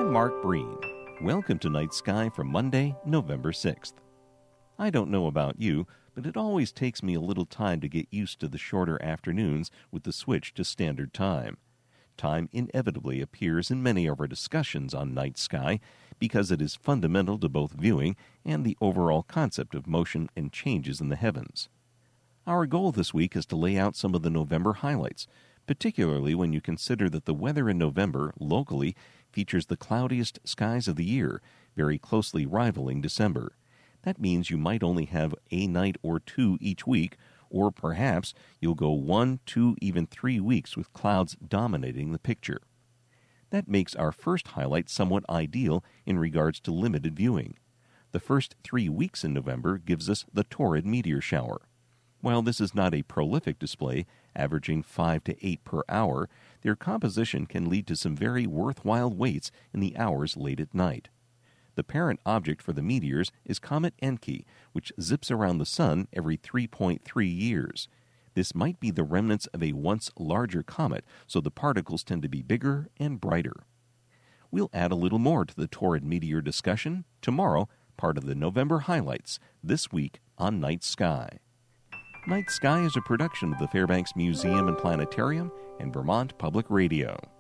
I'm Mark Breen. Welcome to Night Sky for Monday, November 6th. I don't know about you, but it always takes me a little time to get used to the shorter afternoons with the switch to standard time. Time inevitably appears in many of our discussions on night sky because it is fundamental to both viewing and the overall concept of motion and changes in the heavens. Our goal this week is to lay out some of the November highlights, particularly when you consider that the weather in November, locally, features the cloudiest skies of the year, very closely rivaling December. That means you might only have a night or two each week, or perhaps you'll go 1, 2, even 3 weeks with clouds dominating the picture. That makes our first highlight somewhat ideal in regards to limited viewing. The first 3 weeks in November gives us the Taurid meteor shower. While this is not a prolific display, averaging 5 to 8 per hour, their composition can lead to some very worthwhile waits in the hours late at night. The parent object for the meteors is Comet Encke, which zips around the Sun every 3.3 years. This might be the remnants of a once larger comet, so the particles tend to be bigger and brighter. We'll add a little more to the Taurid meteor discussion tomorrow, part of the November highlights, this week on Night Sky. Night Sky is a production of the Fairbanks Museum and Planetarium and Vermont Public Radio.